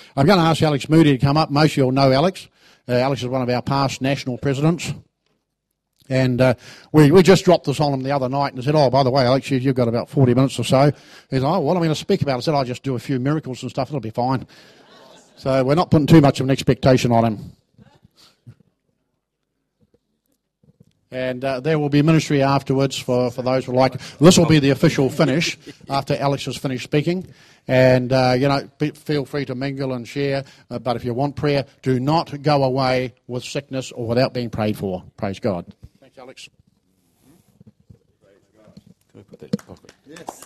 I'm going to ask Alex Moody to come up. Most of you all know Alex. Alex is one of our past national presidents. And we just dropped this on him the other night and said, oh, by the way, Alex, you've got about 40 minutes or so. He's like, oh, what am I going to speak about? I said, I'll just do a few miracles and stuff. It'll be fine. So we're not putting too much of an expectation on him. And there will be ministry afterwards for those who like. This will be the official finish after Alex has finished speaking. And, feel free to mingle and share. But if you want prayer, do not go away with sickness or without being prayed for. Praise God. Thanks, Alex. Praise God. Can I put that in the pocket? Yes.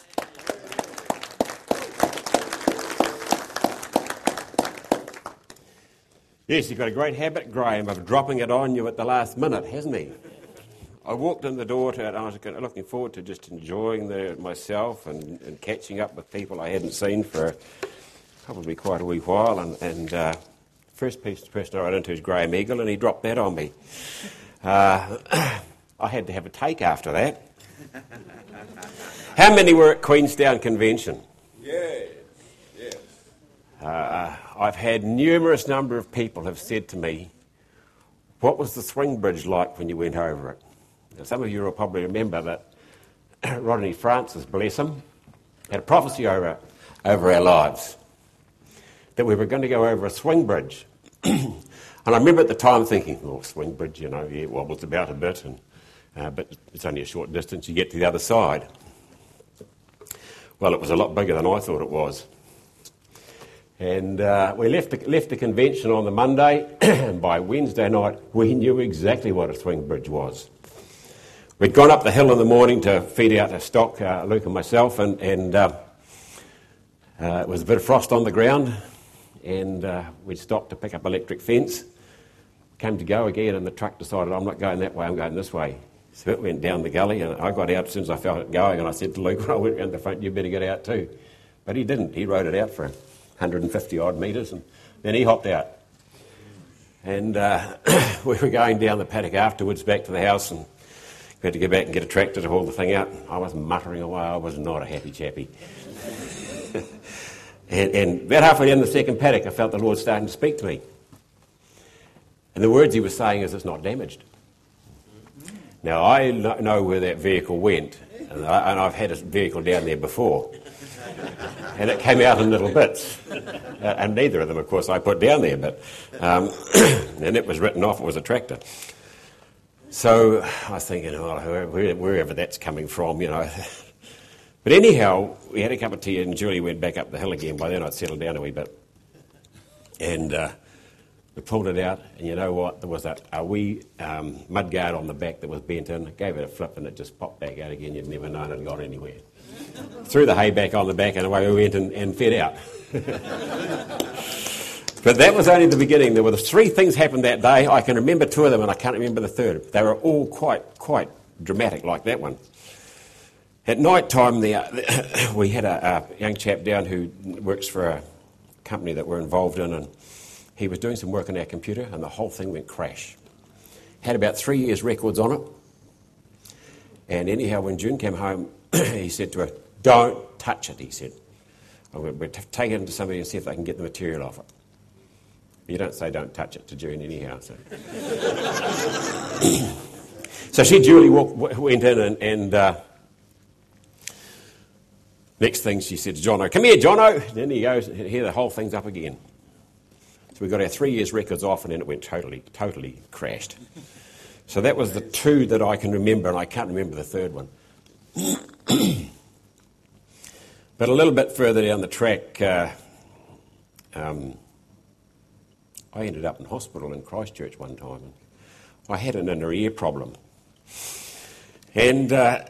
Yes, he's got a great habit, Graham, of dropping it on you at the last minute, hasn't he? I walked in the door to it and I was looking forward to just enjoying myself and catching up with people I hadn't seen for probably quite a wee while. And first person I ran into is Graham Eagle, and he dropped that on me. I had to have a take after that. How many were at Queenstown Convention? Yes. I've had numerous number of people have said to me, what was the swing bridge like when you went over it? Now, some of you will probably remember that Rodney Francis, bless him, had a prophecy over our lives, that we were going to go over a swing bridge. And I remember at the time thinking, oh, swing bridge, yeah, it wobbles about a bit, but it's only a short distance, you get to the other side. Well, it was a lot bigger than I thought it was. And we left the convention on the Monday, and by Wednesday night we knew exactly what a swing bridge was. We'd gone up the hill in the morning to feed out our stock, Luke and myself, and it was a bit of frost on the ground, and we'd stopped to pick up electric fence. Came to go again, and the truck decided, I'm not going that way, I'm going this way. So it went down the gully, and I got out as soon as I felt it going, and I said to Luke when I went round the front, you better get out too. But he didn't. He rode it out for 150 odd metres, and then he hopped out. And we were going down the paddock afterwards back to the house, and we had to go back and get a tractor to haul the thing out. I was muttering away. I was not a happy chappy. and about halfway down the second paddock, I felt the Lord starting to speak to me. And the words he was saying is, it's not damaged. Now, I know where that vehicle went, and I've had a vehicle down there before. And it came out in little bits. And neither of them, of course, I put down there. But and it was written off, it was a tractor. So I was thinking, oh, wherever that's coming from, But anyhow, we had a cup of tea and Julie went back up the hill again. By then I'd settled down a wee bit. And we pulled it out, and you know what? There was a wee mudguard on the back that was bent in. I gave it a flip and it just popped back out again. You'd never known it had gone anywhere. Threw the hay back on the back and away we went and fed out. But that was only the beginning. There were 3 things happened that day. I can remember 2 of them and I can't remember the third. They were all quite dramatic like that one. At night time, we had a young chap down who works for a company that we're involved in, and he was doing some work on our computer and the whole thing went crash. Had about 3 years records on it. And anyhow, when June came home, he said to her, don't touch it, he said. We'll take it into somebody and see if they can get the material off it. You don't say don't touch it to June anyhow. So Julie went in and next thing she said to Jono, come here, Jono. Then he goes, here the whole thing's up again. So we got our 3 years records off and then it went totally crashed. So that was the 2 that I can remember, and I can't remember the third one. But a little bit further down the track, I ended up in hospital in Christchurch one time. And I had an inner ear problem. And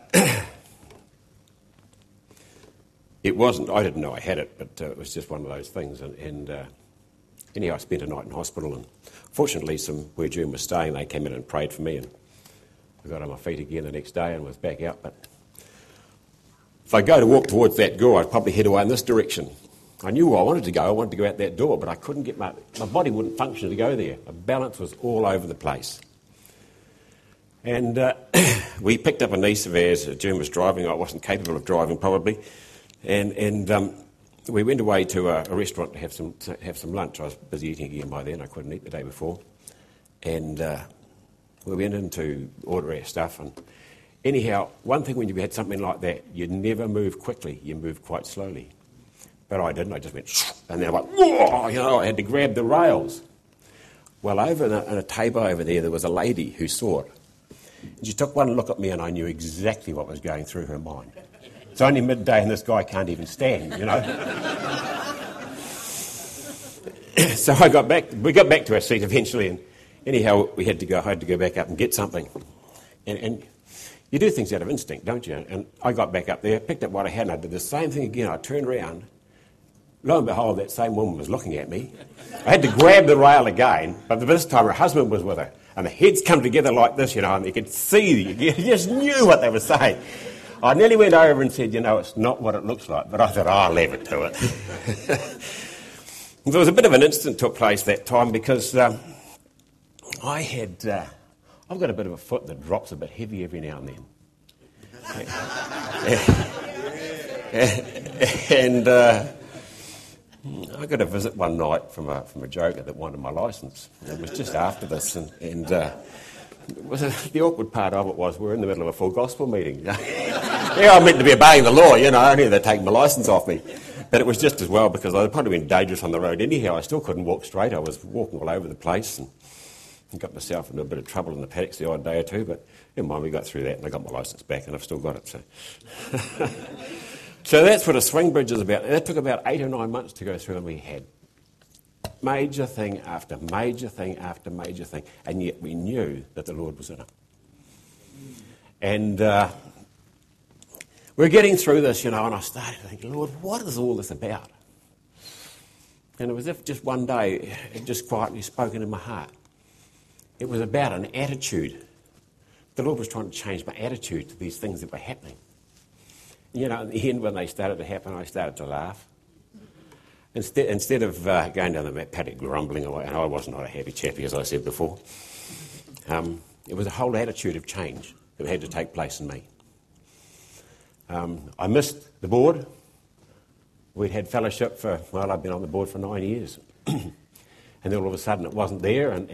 it wasn't, I didn't know I had it, but it was just one of those things. And anyhow, I spent a night in hospital, and fortunately, where June was staying, they came in and prayed for me, and I got on my feet again the next day and was back out. But if I go to walk towards that door, I'd probably head away in this direction. I knew where I wanted to go. I wanted to go out that door, but I couldn't get my body wouldn't function to go there. My balance was all over the place. And we picked up a niece of ours. June was driving. I wasn't capable of driving, probably. And we went away to a restaurant to have some lunch. I was busy eating again by then. I couldn't eat the day before. And we went in to order our stuff. And anyhow, one thing when you had something like that, you never move quickly. You move quite slowly. But I didn't. I just went, and then I went, whoa, you know, I had to grab the rails. Well, over in a table over there was a lady who saw it. And she took one look at me and I knew exactly what was going through her mind. It's only midday and this guy can't even stand, you know. So we got back to our seat eventually, and anyhow I had to go back up and get something. And you do things out of instinct, don't you? And I got back up there, picked up what I had, and I did the same thing again. I turned around. Lo and behold, that same woman was looking at me. I had to grab the rail again, but this time her husband was with her. And the heads come together like this, you know, and you could see, you just knew what they were saying. I nearly went over and said, you know, it's not what it looks like, but I thought, I'll leave it to it. There was a bit of an incident took place that time because I've got a bit of a foot that drops a bit heavy every now and then. And I got a visit one night from a joker that wanted my licence. It was just after this, and the awkward part of it was we're in the middle of a full gospel meeting. Yeah, I'm meant to be obeying the law, you know, only they're taking my licence off me. But it was just as well because I'd probably been dangerous on the road anyhow. I still couldn't walk straight. I was walking all over the place and got myself in a bit of trouble in the paddocks the odd day or two. But never mind, we got through that and I got my licence back and I've still got it. So. So that's what a swing bridge is about. That took about 8 or 9 months to go through, and we had major thing after major thing after major thing, and yet we knew that the Lord was in it. And we're getting through this, you know, and I started thinking, Lord, what is all this about? And it was as if just one day it just quietly spoken in my heart. It was about an attitude. The Lord was trying to change my attitude to these things that were happening. You know, in the end, when they started to happen, I started to laugh. Instead of going down the paddock grumbling away, and I was not a happy chappy, as I said before, it was a whole attitude of change that had to take place in me. I missed the board. We'd had fellowship for, well, I'd been on the board for 9 years. And then all of a sudden it wasn't there, and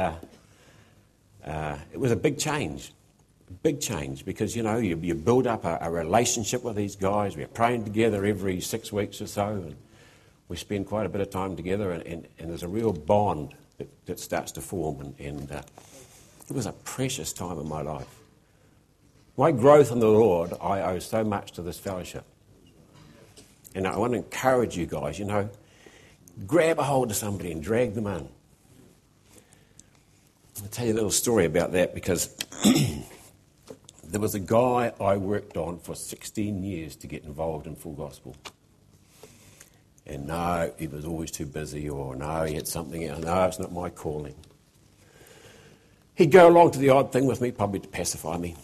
it was a big change. Big change because, you know, you build up a relationship with these guys. We're praying together every 6 weeks or so, and we spend quite a bit of time together, and there's a real bond that starts to form, and it was a precious time in my life. My growth in the Lord, I owe so much to this fellowship. And I want to encourage you guys, you know, grab a hold of somebody and drag them in. I'll tell you a little story about that because there was a guy I worked on for 16 years to get involved in full gospel. And no, he was always too busy, or no, he had something else. No, it's not my calling. He'd go along to the odd thing with me, probably to pacify me.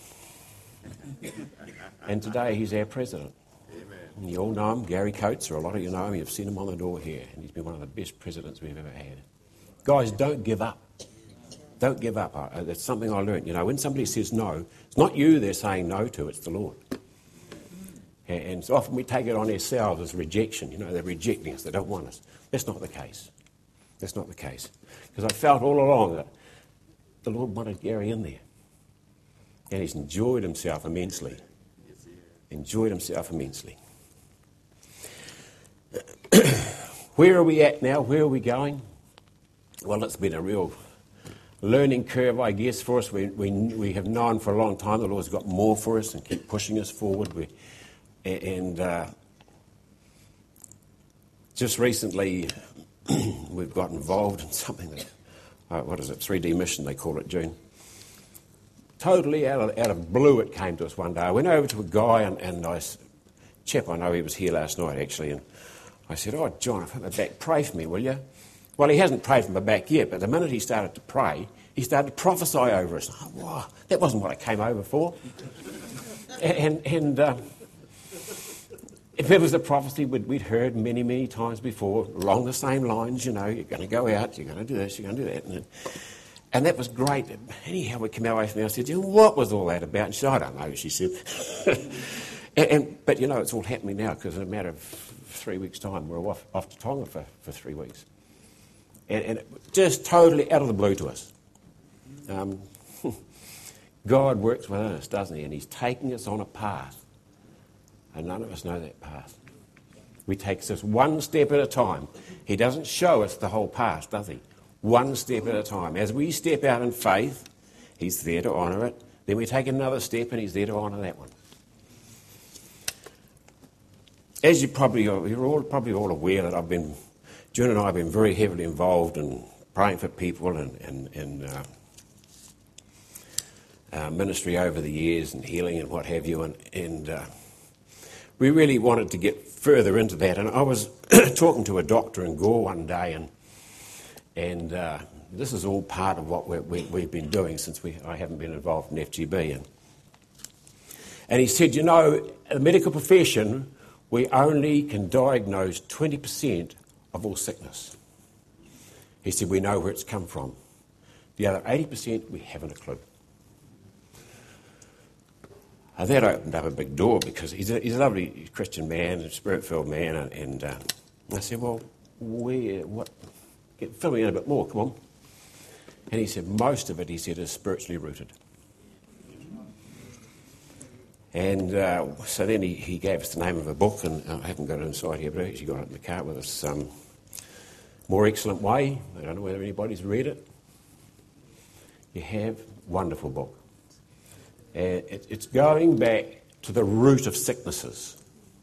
And today he's our president. And you all know him, Gary Coates, or a lot of you know him. You've seen him on the door here, and he's been one of the best presidents we've ever had. Guys, don't give up. Don't give up. That's something I learned. You know, when somebody says no, it's not you they're saying no to, it's the Lord. And so often we take it on ourselves as rejection. You know, they're rejecting us. They don't want us. That's not the case. That's not the case. Because I felt all along that the Lord wanted Gary in there. And he's enjoyed himself immensely. Enjoyed himself immensely. Where are we at now? Where are we going? Well, it's been a real learning curve, I guess, for us. We have known for a long time the Lord's got more for us and keep pushing us forward. Just recently we've got involved in something that, 3D Mission they call it, June. Totally out of blue it came to us one day. I went over to a guy and I know he was here last night actually, and I said, "Oh, John, I've hurt my back. Pray for me, will you?" Well, he hasn't prayed for my back yet, but the minute he started to pray, he started to prophesy over us. Oh, wow, that wasn't what I came over for. And if it was a prophecy we'd heard many, many times before, along the same lines, you know, you're going to go out, you're going to do this, you're going to do that. And that was great. Anyhow, we came away from there. I said, what was all that about? And she said, I don't know, she said. But, it's all happening now because in a matter of 3 weeks' time, we're off to Tonga for 3 weeks. And just totally out of the blue to us. God works within us, doesn't he? And he's taking us on a path. And none of us know that path. We take this one step at a time. He doesn't show us the whole path, does he? One step at a time. As we step out in faith, he's there to honour it. Then we take another step and he's there to honour that one. As you're probably all aware that June and I have been very heavily involved in praying for people and ministry over the years and healing and what have you. And we really wanted to get further into that. And I was talking to a doctor in Gore one day, and this is all part of what we've been doing since I haven't been involved in FGB. And he said, in the medical profession, we only can diagnose 20% of all sickness. He said, we know where it's come from. The other 80%, we haven't a clue. And that opened up a big door because he's a lovely Christian man, a spirit-filled man. And I said, well, fill me in a bit more, come on. And he said, most of it, he said, is spiritually rooted. And so then he gave us the name of a book, and I haven't got it inside here, but I actually got it in the car with us. More Excellent Way. I don't know whether anybody's read it. You have. Wonderful book. It's going back to the root of sicknesses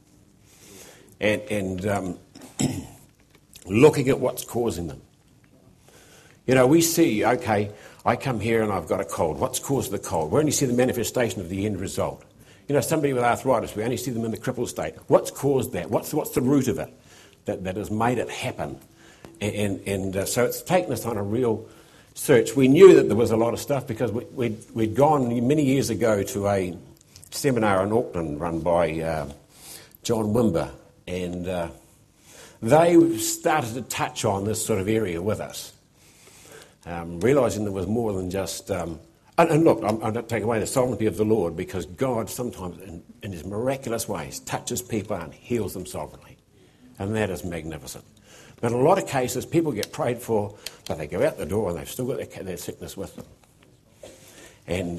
and looking at what's causing them. We see, okay, I come here and I've got a cold. What's caused the cold? We only see the manifestation of the end result. Somebody with arthritis, we only see them in the crippled state. What's caused that? What's the root of it that has made it happen? And so it's taken us on a real search. We knew that there was a lot of stuff because we'd gone many years ago to a seminar in Auckland run by John Wimber, and they started to touch on this sort of area with us, realising there was more than just... And look, I'm not taking away the sovereignty of the Lord, because God sometimes, in his miraculous ways, touches people and heals them sovereignly. And that is magnificent. But in a lot of cases, people get prayed for, but they go out the door and they've still got their sickness with them. And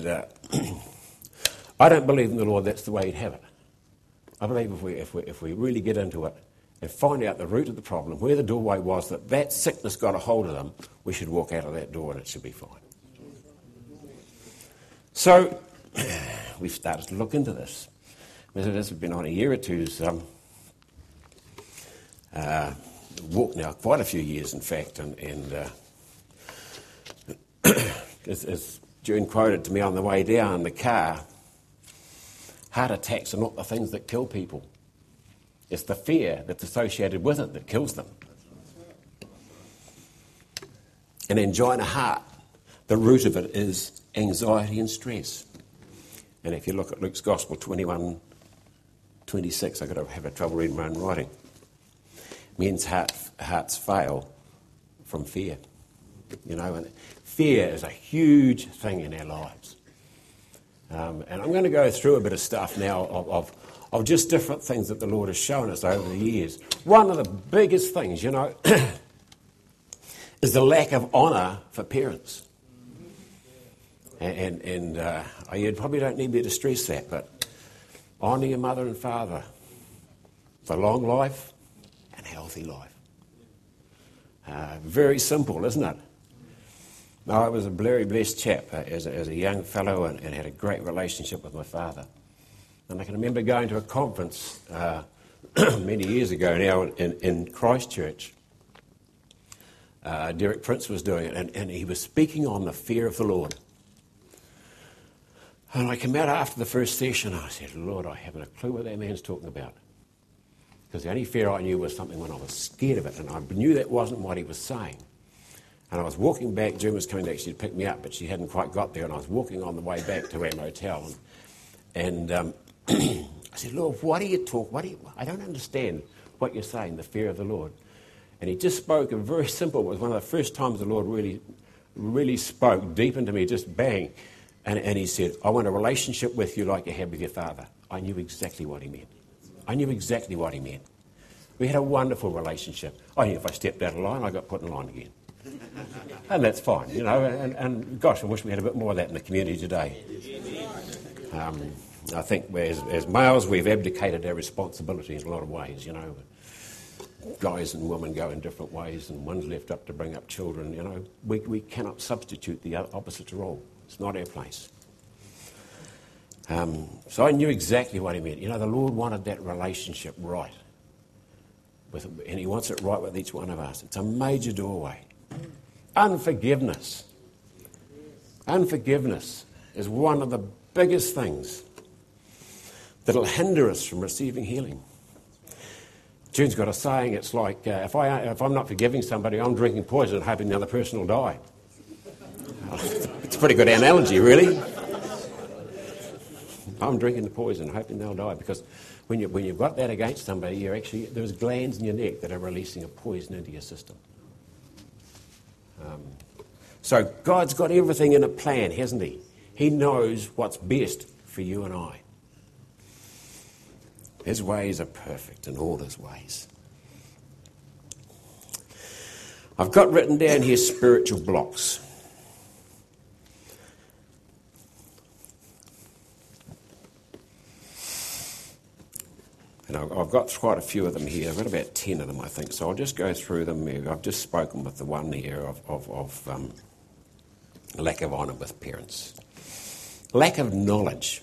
I don't believe in the Lord that's the way he'd have it. I believe if we really get into it and find out the root of the problem, where the doorway was that sickness got a hold of them, we should walk out of that door and it should be fine. So we've started to look into this. This has been on a year or two's walk now, quite a few years in fact, and as June quoted to me on the way down in the car, heart attacks are not the things that kill people. It's the fear that's associated with it that kills them. And angina heart, the root of it is anxiety and stress. And if you look at Luke's Gospel 21:26, I've got to have a trouble reading my own writing. Men's hearts fail from fear. And fear is a huge thing in our lives. And I'm going to go through a bit of stuff now of just different things that the Lord has shown us over the years. One of the biggest things, is the lack of honour for parents. And you probably don't need me to stress that, but honour your mother and father for long life and healthy life. Very simple, isn't it? No, I was a very blessed chap as a young fellow and had a great relationship with my father. And I can remember going to a conference many years ago now in Christchurch. Derek Prince was doing it, and he was speaking on the fear of the Lord. And I came out after the first session, and I said, Lord, I haven't a clue what that man's talking about. Because the only fear I knew was something when I was scared of it, and I knew that wasn't what he was saying. And I was walking back, June was coming to actually pick me up, but she hadn't quite got there, and I was walking on the way back to our motel. And I said, Lord, what do you talk? I don't understand what you're saying, the fear of the Lord. And he just spoke a very simple, it was one of the first times the Lord really spoke deep into me, just bang. And he said, I want a relationship with you like you had with your father. I knew exactly what he meant. I knew exactly what he meant. We had a wonderful relationship. I knew if I stepped out of line, I got put in line again. And that's fine, you know, and gosh, I wish we had a bit more of that in the community today. I think as males, we've abdicated our responsibility in a lot of ways, you know. Guys and women go in different ways, and one's left up to bring up children, you know. We cannot substitute the opposite role. It's not our place. So I knew exactly what he meant. You know, the Lord wanted that relationship right. And he wants it right with each one of us. It's a major doorway. Unforgiveness. Unforgiveness is one of the biggest things that'll hinder us from receiving healing. June's got a saying, it's like, if I'm not forgiving somebody, I'm drinking poison and hoping the other person will die. It's a pretty good analogy, really. I'm drinking the poison, hoping they'll die, because when you've got that against somebody, there's glands in your neck that are releasing a poison into your system. So God's got everything in a plan, hasn't he? He knows what's best for you and I. His ways are perfect in all his ways. I've got written down here spiritual blocks. And I've got quite a few of them here. I've got about 10 of them, I think. So I'll just go through them. I've just spoken with the one here of lack of honour with parents. Lack of knowledge.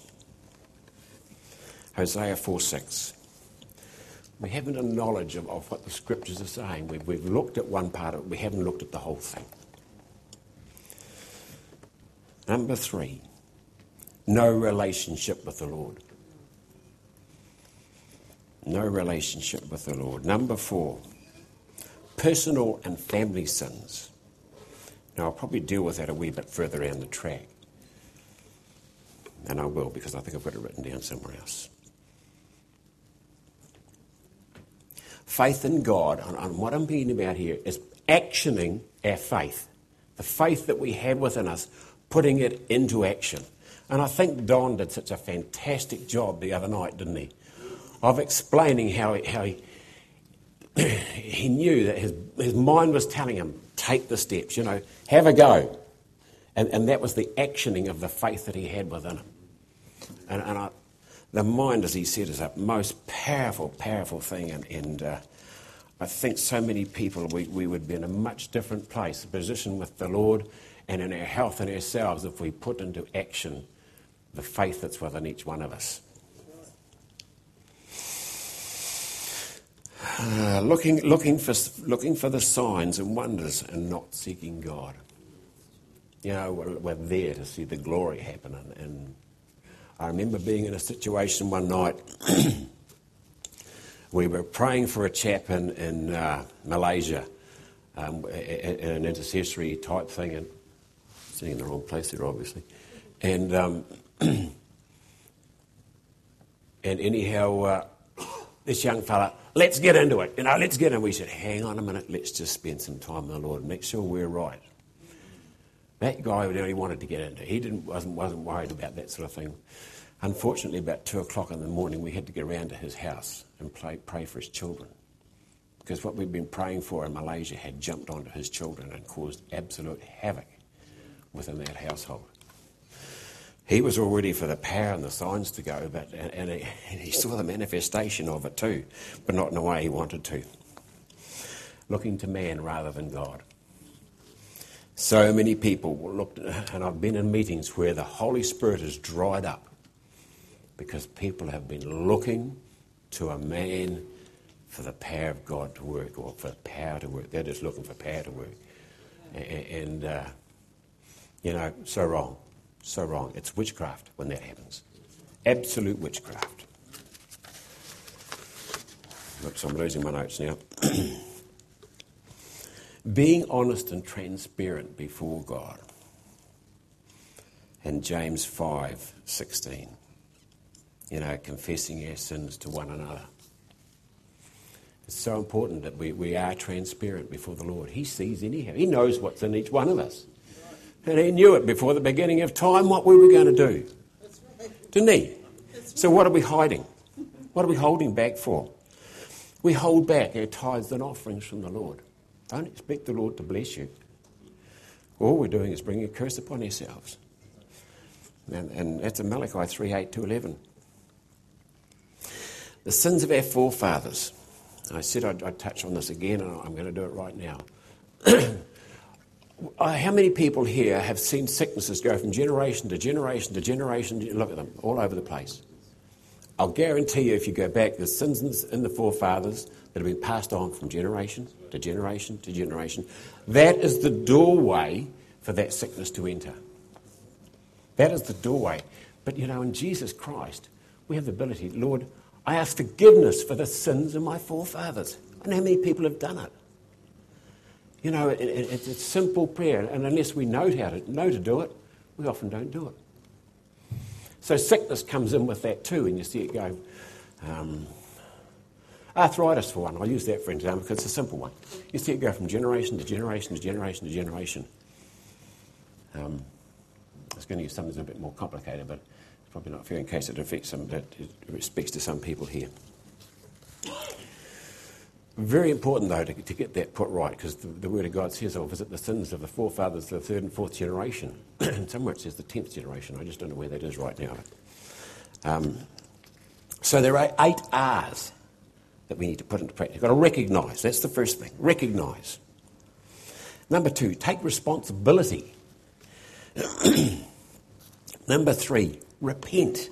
Hosea 4:6. We haven't a knowledge of what the scriptures are saying. We've looked at one part of it. We haven't looked at the whole thing. Number 3. No relationship with the Lord. No relationship with the Lord. Number 4, personal and family sins. Now, I'll probably deal with that a wee bit further down the track. And I will, because I think I've got it written down somewhere else. Faith in God, and what I'm meaning about here is actioning our faith. The faith that we have within us, putting it into action. And I think Don did such a fantastic job the other night, didn't he? Of explaining how he knew that his mind was telling him, take the steps, you know, have a go. And that was the actioning of the faith that he had within him. And the mind, as he said, is a most powerful, powerful thing. And I think so many people, we would be in a much different place, position with the Lord and in our health and ourselves if we put into action the faith that's within each one of us. Looking for the signs and wonders and not seeking God. You know, we're there to see the glory happen. And I remember being in a situation one night. We were praying for a chap in Malaysia, an intercessory type thing, and sitting in the wrong place there, obviously. And anyhow, this young fella, let's get into it. You know, let's get in. We said, hang on a minute, let's just spend some time with the Lord and make sure we're right. That guy really wanted to get into it. He wasn't worried about that sort of thing. Unfortunately, about 2 o'clock in the morning, we had to get around to his house and pray for his children. Because what we'd been praying for in Malaysia had jumped onto his children and caused absolute havoc within that household. He was all ready for the power and the signs to go, and he saw the manifestation of it too, but not in the way he wanted to. Looking to man rather than God. So many people looked, and I've been in meetings where the Holy Spirit has dried up because people have been looking to a man for the power of God to work, or for power to work. They're just looking for power to work. And you know, so wrong. So wrong. It's witchcraft when that happens. Absolute witchcraft. Oops, I'm losing my notes now. Being honest and transparent before God. And James 5:16. You know, confessing our sins to one another. It's so important that we are transparent before the Lord. He sees anyhow. He knows what's in each one of us. And he knew it before the beginning of time, what we were going to do. That's right. Didn't he? That's So what are we hiding? What are we holding back for? We hold back our tithes and offerings from the Lord. Don't expect the Lord to bless you. All we're doing is bringing a curse upon ourselves. And that's in Malachi 3:8-11. The sins of our forefathers. I said I'd touch on this again, and I'm going to do it right now. How many people here have seen sicknesses go from generation to generation to generation? Look at them, all over the place. I'll guarantee you, if you go back, there's sins in the forefathers that have been passed on from generation to generation to generation. That is the doorway for that sickness to enter. That is the doorway. But, in Jesus Christ, we have the ability, Lord, I ask forgiveness for the sins of my forefathers. I know how many people have done it. It's a simple prayer, and unless we know to do it, we often don't do it. So sickness comes in with that too, and you see it go. Arthritis, for one. I'll use that for example because it's a simple one. You see it go from generation to generation to generation to generation. I was going to use something a bit more complicated, but it's probably not fair in case it affects some. It speaks to some people here. Very important, though, to get that put right, because the Word of God says, I'll visit the sins of the forefathers to the third and fourth generation. Somewhere it says the 10th generation. I just don't know where that is right now. So there are 8 R's that we need to put into practice. You've got to recognise. That's the first thing. Recognise. Number 2, take responsibility. Number 3, repent.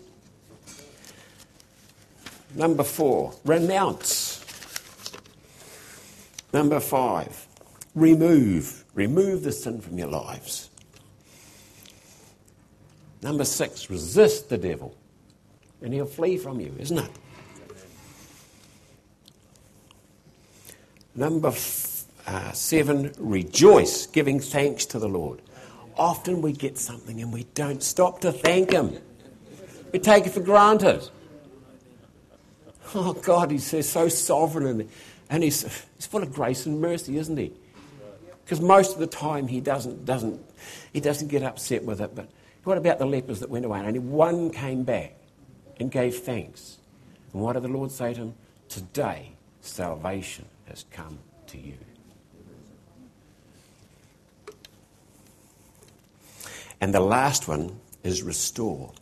Number 4, renounce. Number 5, remove. Remove the sin from your lives. Number 6, resist the devil, and he'll flee from you, isn't it? Number 7, rejoice, giving thanks to the Lord. Often we get something and we don't stop to thank him. We take it for granted. Oh, God, he's so sovereign and he's full of grace and mercy, isn't he? Because most of the time he doesn't get upset with it. But what about the lepers that went away? And only one came back and gave thanks. And what did the Lord say to him? Today, salvation has come to you. And the last one is restore.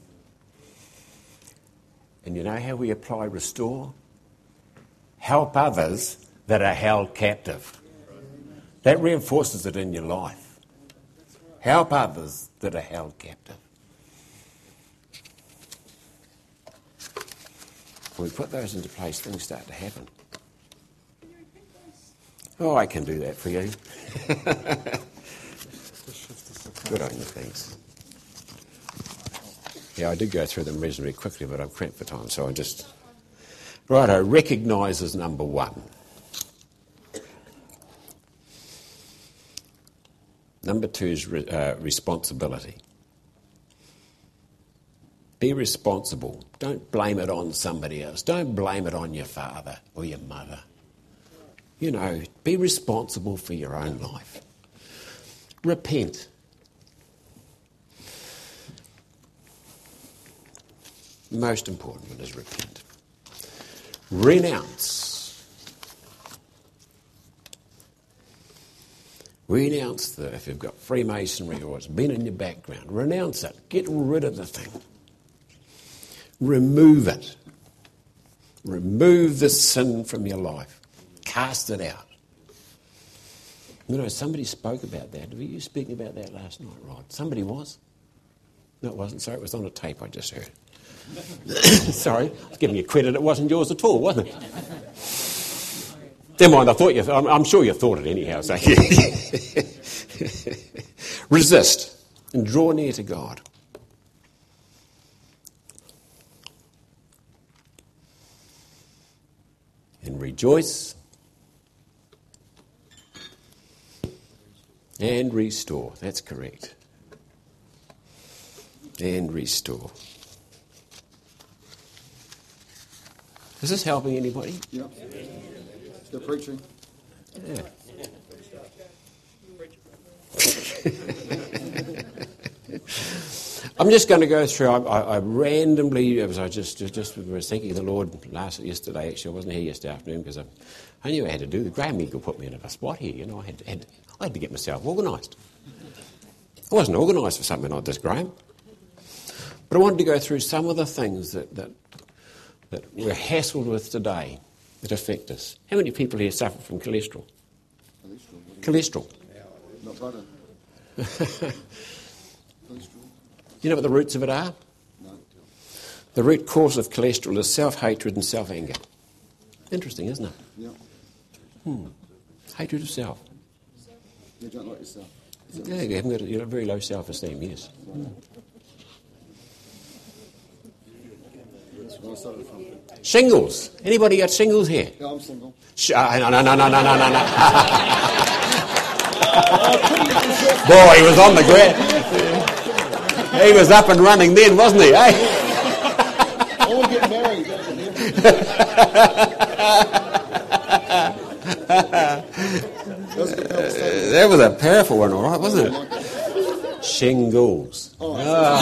And you know how we apply restore? Help others that are held captive. That reinforces it in your life. Help others that are held captive. When we put those into place, things start to happen. Oh, I can do that for you. Good on you, thanks. Yeah, I did go through them reasonably quickly, but I'm cramped for time, so I just... Righto, recognise as number 1. Number 2 is responsibility. Be responsible. Don't blame it on somebody else. Don't blame it on your father or your mother. Be responsible for your own life. Repent. The most important one is repent. Renounce. Renounce if you've got Freemasonry or it's been in your background, renounce it. Get rid of the thing. Remove it. Remove the sin from your life. Cast it out. Somebody spoke about that. Were you speaking about that last night, Rod? Somebody was? No, it wasn't. Sorry, it was on a tape I just heard. Sorry, I was giving you credit. It wasn't yours at all, wasn't it? Never mind. I'm sure you thought it anyhow. So. Resist and draw near to God. And rejoice and restore. That's correct. And restore. Is this helping anybody? Yeah. Still preaching. Yeah. I'm just going to go through. I randomly, as I just was thinking of the Lord yesterday. Actually, I wasn't here yesterday afternoon because I knew I had to do. Graham Eagle put me in a spot here. You know, I had to get myself organised. I wasn't organised for something like this, Graham. But I wanted to go through some of the things that we're hassled with today that affect us. How many people here suffer from cholesterol? Cholesterol. Not butter. You know what the roots of it are? No. The root cause of cholesterol is self-hatred and self-anger. Interesting, isn't it? Yeah. Hatred of self. You don't like yourself. Yeah, you haven't got a very low self-esteem, yes. That's where I started from. Shingles. Anybody got shingles here? Yeah, I'm single. No. Boy, he was on the ground. He was up and running then, wasn't he, eh? I want to get married. That was a powerful one, all right, wasn't it? Shingles. Oh,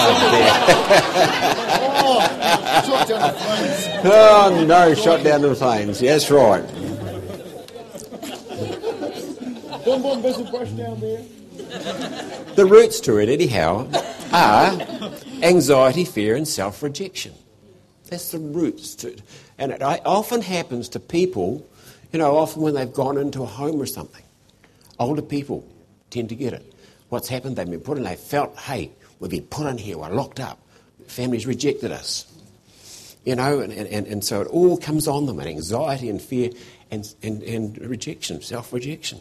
shot down the flames. Oh, no, shot down the flames. Yes, right. One vessel brush down there. The roots to it, anyhow, are anxiety, fear, and self-rejection. That's the roots to it. And it often happens to people, you know, often when they've gone into a home or something. Older people tend to get it. What's happened, they've been put in, they felt, hey, we've been put in here, we're locked up. Families rejected us. You know, and so it all comes on them, and anxiety and fear and rejection, self-rejection.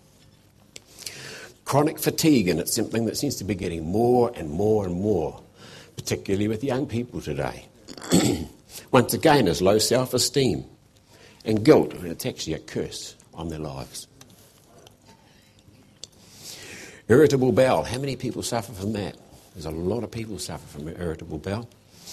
Chronic fatigue, and it's something that seems to be getting more and more and more, particularly with young people today. Once again, is low self-esteem and guilt, and it's actually a curse on their lives. Irritable bowel. How many people suffer from that? There's a lot of people suffer from irritable bowel.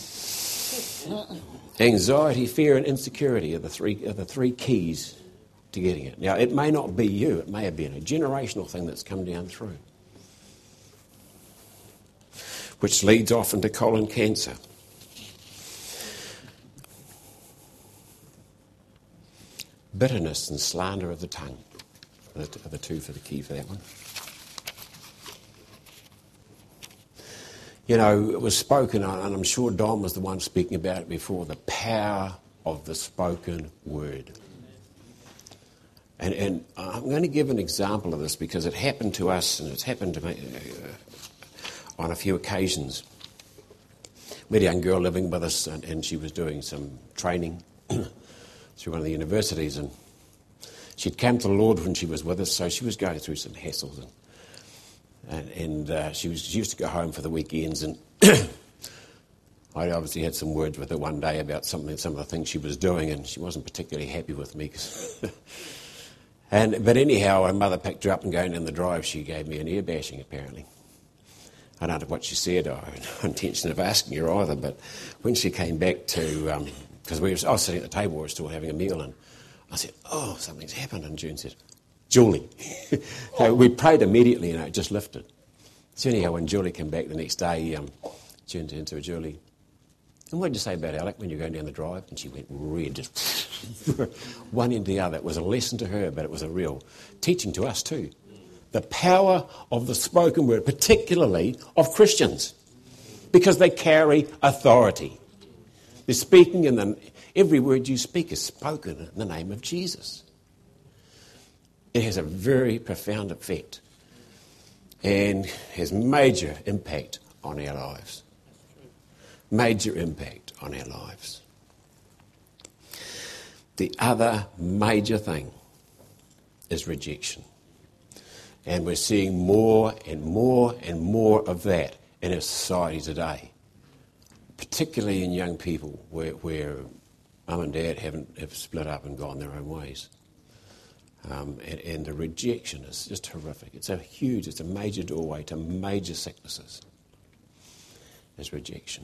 Anxiety, fear, and insecurity are the three keys to getting it. Now, it may not be you. It may have been a generational thing that's come down through, which leads often to colon cancer. Bitterness and slander of the tongue are the two for the key for that one. You know, it was spoken, and I'm sure Don was the one speaking about it before, the power of the spoken word. And I'm going to give an example of this because it happened to us, and it's happened to me on a few occasions. We had a young girl living with us, and she was doing some training through one of the universities, and she'd come to the Lord when she was with us, so she was going through some hassles, and she used to go home for the weekends, and I obviously had some words with her one day about some of the things she was doing, and she wasn't particularly happy with me. But anyhow, her mother picked her up, and going down the drive, she gave me an ear bashing, apparently. I don't know what she said. I had no intention of asking her either, but when she came back to, because I was sitting at the table, we were still having a meal, and I said, oh, something's happened. And June said, Julie. So we prayed immediately, and it just lifted. So anyhow, when Julie came back the next day, June turned to her, Julie, and what did you say about Alec when you were going down the drive? And she went red, just one end to the other. It was a lesson to her, but it was a real teaching to us too. The power of the spoken word, particularly of Christians, because they carry authority. They're speaking, and every word you speak is spoken in the name of Jesus. It has a very profound effect and has major impact on our lives. Major impact on our lives. The other major thing is rejection. And we're seeing more and more and more of that in our society today, particularly in young people where mum and dad have split up and gone their own ways. And the rejection is just horrific. It's a major doorway to major sicknesses, is rejection.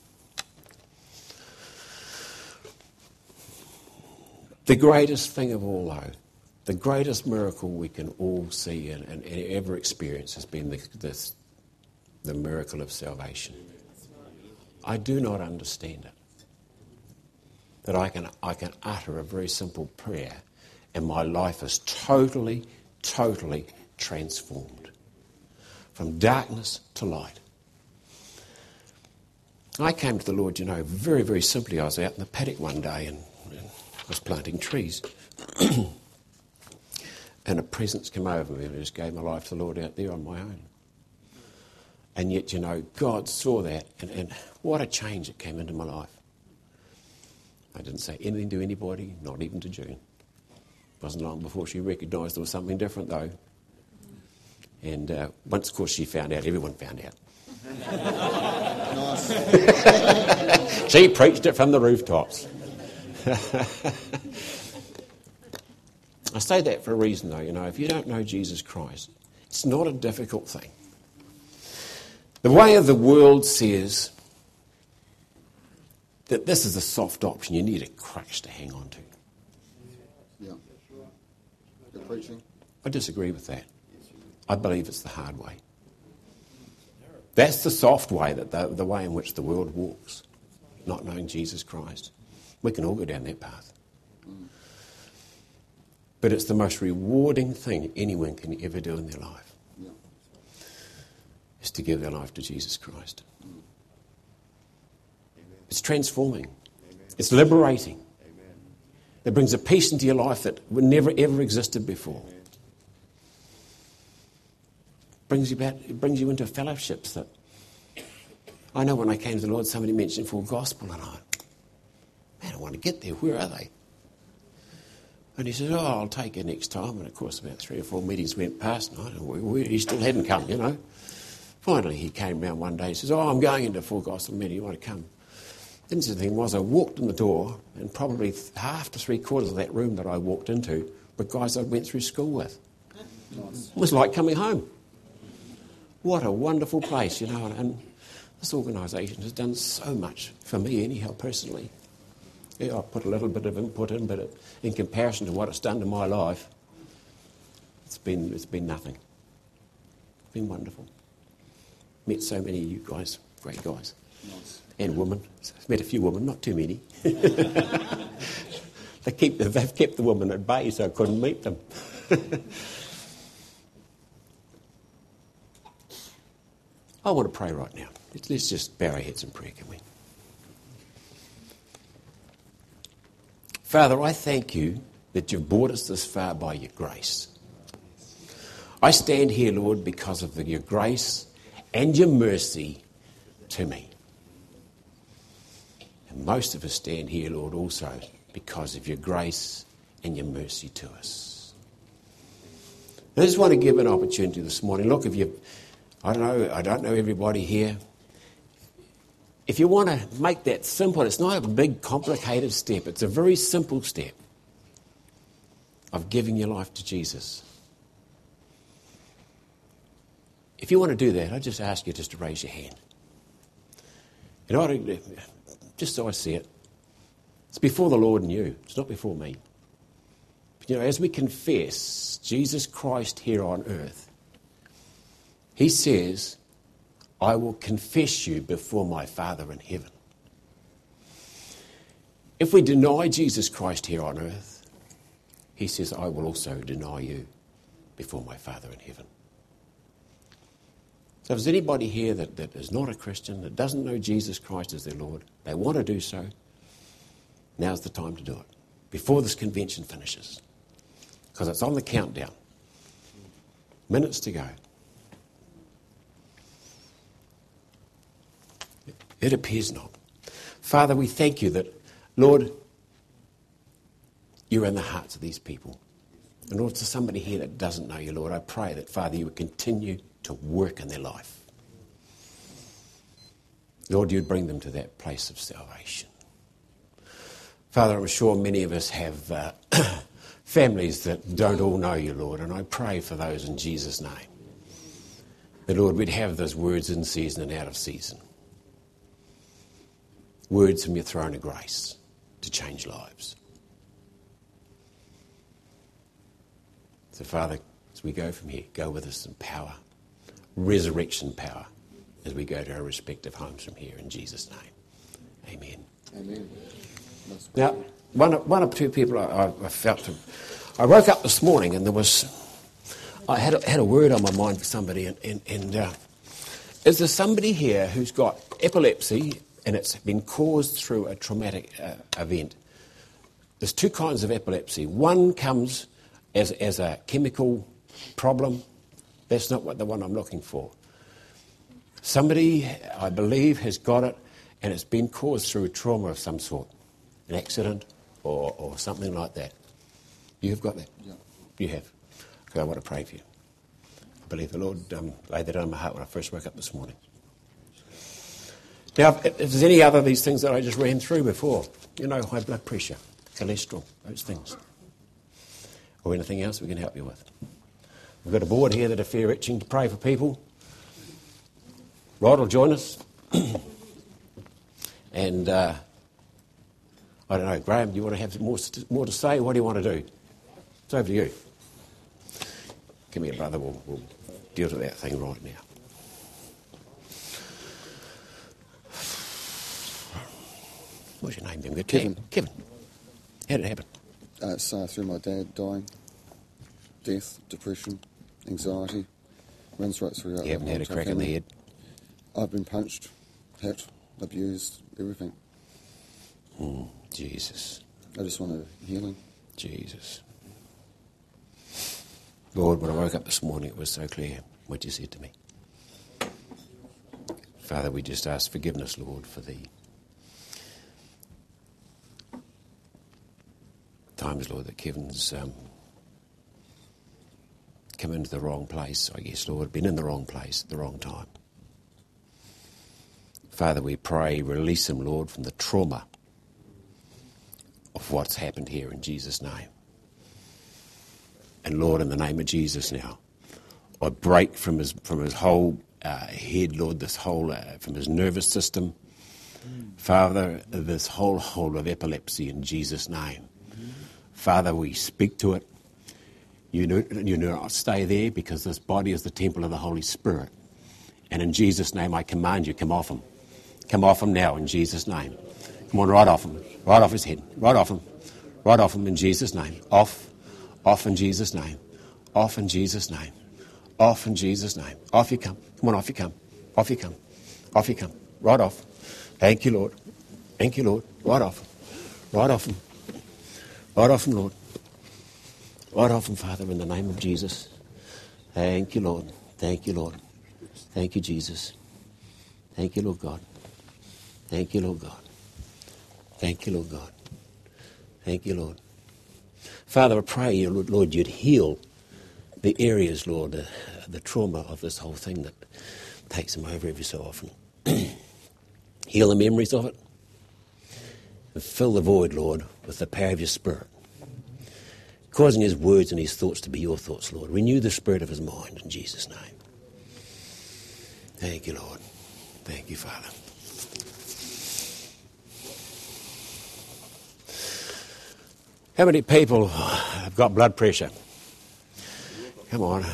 The greatest thing of all, though, the greatest miracle we can all see and ever experience has been the miracle of salvation. I do not understand it. That I can utter a very simple prayer and my life is totally, totally transformed. From darkness to light. I came to the Lord, very, very simply. I was out in the paddock one day and I was planting trees. And a presence came over me and I just gave my life to the Lord out there on my own. And yet, God saw that and what a change it came into my life. I didn't say anything to anybody, not even to June. It wasn't long before she recognised there was something different though. And once, of course, she found out, everyone found out. She preached it from the rooftops. I say that for a reason though, if you don't know Jesus Christ, it's not a difficult thing. The way of the world says that this is a soft option, you need a crutch to hang on to. Yeah. Good preaching. I disagree with that. I believe it's the hard way. That's the soft way, the way in which the world walks, not knowing Jesus Christ. We can all go down that path. But it's the most rewarding thing anyone can ever do in their life, is to give their life to Jesus Christ. It's transforming. It's liberating. It brings a peace into your life that never ever existed before. It brings you into fellowships that I know when I came to the Lord, somebody mentioned full gospel, and I want to get there. Where are they? And he says, I'll take you next time. And of course, about 3 or 4 meetings went past, and he still hadn't come, Finally, he came round one day. He says, I'm going into a full gospel meeting. You want to come? The interesting thing was, I walked in the door, and probably half to 3/4 of that room that I walked into were guys I went through school with. Nice. It was like coming home. What a wonderful place, and this organisation has done so much for me anyhow, personally. Yeah, I put a little bit of input in, but in comparison to what it's done to my life, it's been nothing. It's been wonderful. Met so many of you guys, great guys. Nice. And women. I've met a few women, not too many. They've kept the women at bay, so I couldn't meet them. I want to pray right now. Let's just bow our heads in prayer, can we? Father, I thank you that you've brought us this far by your grace. I stand here, Lord, because of your grace and your mercy to me. And most of us stand here, Lord, also because of your grace and your mercy to us. I just want to give an opportunity this morning. Look, I don't know everybody here. If you want to make that simple, it's not a big, complicated step. It's a very simple step of giving your life to Jesus. If you want to do that, I just ask you just to raise your hand. Just so I see it. It's before the Lord and you. It's not before me. But, as we confess Jesus Christ here on earth, he says, I will confess you before my Father in heaven. If we deny Jesus Christ here on earth, he says, I will also deny you before my Father in heaven. So if there's anybody here that is not a Christian, that doesn't know Jesus Christ as their Lord, they want to do so, now's the time to do it, before this convention finishes. Because it's on the countdown. Minutes to go. It appears not. Father, we thank you that, Lord, you're in the hearts of these people. And Lord, to somebody here that doesn't know you, Lord, I pray that, Father, you would continue to work in their life. Lord, you'd bring them to that place of salvation. Father, I'm sure many of us have families that don't all know you, Lord, and I pray for those in Jesus' name. That, Lord, we'd have those words in season and out of season. Words from your throne of grace to change lives. So, Father, as we go from here, go with us in power, resurrection power, as we go to our respective homes from here, in Jesus' name. Amen. Amen. Now, one or two people I felt... I woke up this morning and I had a word on my mind for somebody, and is there somebody here who's got epilepsy and it's been caused through a traumatic event? There's two kinds of epilepsy. One comes as a chemical problem. That's not the one I'm looking for. Somebody, I believe, has got it and it's been caused through a trauma of some sort, an accident or something like that. You've got that? Yeah. You have. Okay, I want to pray for you. I believe the Lord laid that on my heart when I first woke up this morning. Now, if there's any other of these things that I just ran through before, high blood pressure, cholesterol, those things, or anything else we can help you with. We've got a board here that are fair itching to pray for people. Rod will join us. And I don't know, Graham, do you want to have more to say? What do you want to do? It's over to you. Come here, brother. We'll deal with that thing right now. What's your name, then? Kevin. Kevin. How did it happen? It's through my dad dying. Death, depression, anxiety. Runs right through. You haven't had a crack in the head? I've been punched, hit, abused, everything. Jesus. I just wanted healing. Jesus. Lord, when I woke up this morning, it was so clear what you said to me. Father, we just ask forgiveness, Lord, for the times, Lord, that Kevin's come into the wrong place, I guess, Lord, been in the wrong place at the wrong time. Father, we pray, release him, Lord, from the trauma of what's happened here in Jesus' name. And Lord, in the name of Jesus now, I break from his whole head, Lord, this whole, from his nervous system, Father, this whole of epilepsy in Jesus' name. Father, we speak to it. You do not stay there, because this body is the temple of the Holy Spirit. And in Jesus' name, I command you, come off him. Come off him now in Jesus' name. Come on, right off him. Right off his head. Right off him. Right off him in Jesus' name. Off in Jesus' name. Off in Jesus' name. Off in Jesus' name. Off you come. Come on, off you come. Off you come. Off you come. Right off. Thank you, Lord. Thank you, Lord. Right off. Right off him. Right off him, Lord. Right off him, Father, in the name of Jesus. Thank you, Lord. Thank you, Lord. Thank you, Jesus. Thank you, Lord God. Thank you, Lord God. Thank you, Lord God. Thank you, Lord. Father, I pray, Lord, you'd heal the areas, Lord, the trauma of this whole thing that takes him over every so often. Heal the memories of it. And fill the void, Lord, with the power of your Spirit. Causing his words and his thoughts to be your thoughts, Lord. Renew the spirit of his mind in Jesus' name. Thank you, Lord. Thank you, Father. How many people have got blood pressure? Come on.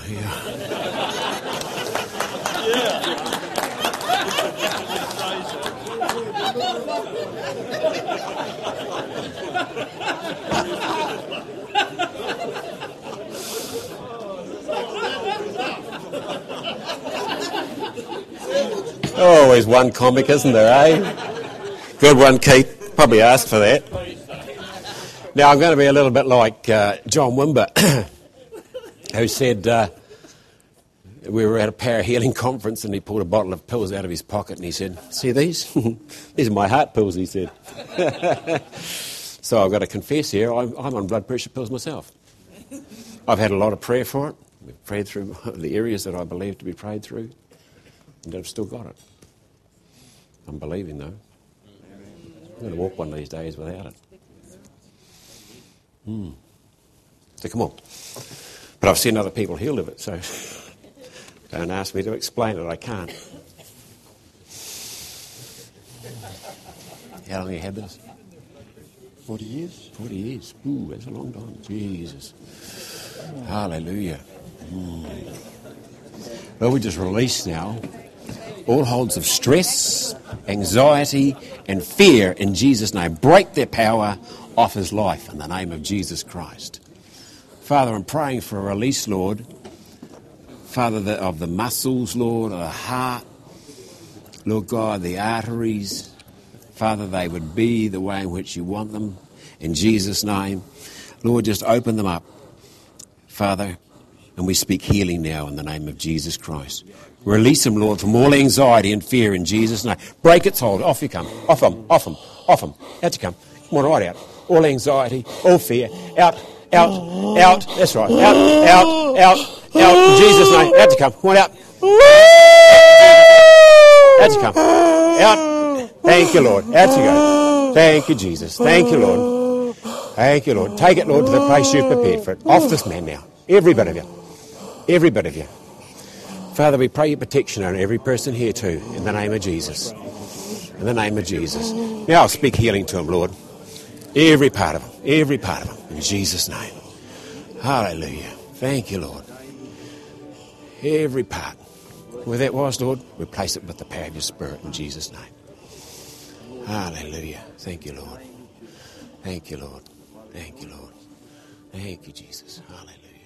Always one comic, isn't there, eh? Good one, Keith. Probably asked for that. Now, I'm going to be a little bit like John Wimber, who said we were at a power healing conference and he pulled a bottle of pills out of his pocket and he said, "See these? These are my heart pills," he said. So I've got to confess here, I'm on blood pressure pills myself. I've had a lot of prayer for it. We've prayed through the areas that I believe to be prayed through, and I've still got it. I'm believing, though. I'm going to walk one of these days without it. So come on. But I've seen other people healed of it, so don't ask me to explain it. I can't. How long have you had this? 40 years. 40 years. Ooh, that's a long time. Jesus. Hallelujah. Well, we just release now all holds of stress, anxiety and fear in Jesus' name. Break their power off his life in the name of Jesus Christ. Father, I'm praying for a release, Lord. Father, of the muscles, Lord, of the heart. Lord God, the arteries. Father, they would be the way in which you want them. In Jesus' name. Lord, just open them up, Father. And we speak healing now in the name of Jesus Christ. Release him, Lord, from all anxiety and fear in Jesus' name. Break its hold. Off you come. Off him. Off him. Off him. Out you come. Come on, right out. All anxiety, all fear. Out, out, out. That's right. Out, out, out, out. In Jesus' name. Out you come. Come on, out. Out you come. Out. Thank you, Lord. Out you go. Thank you, Jesus. Thank you, Lord. Thank you, Lord. Take it, Lord, to the place you've prepared for it. Off this man now. Every bit of you. Every bit of you. Father, we pray your protection on every person here too, in the name of Jesus. In the name of Jesus. Now I'll speak healing to him, Lord. Every part of him. Every part of him. In Jesus' name. Hallelujah. Thank you, Lord. Every part. Where that was, Lord, replace it with the power of your Spirit in Jesus' name. Hallelujah. Thank you, Lord. Thank you, Lord. Thank you, Lord. Thank you, Jesus. Hallelujah.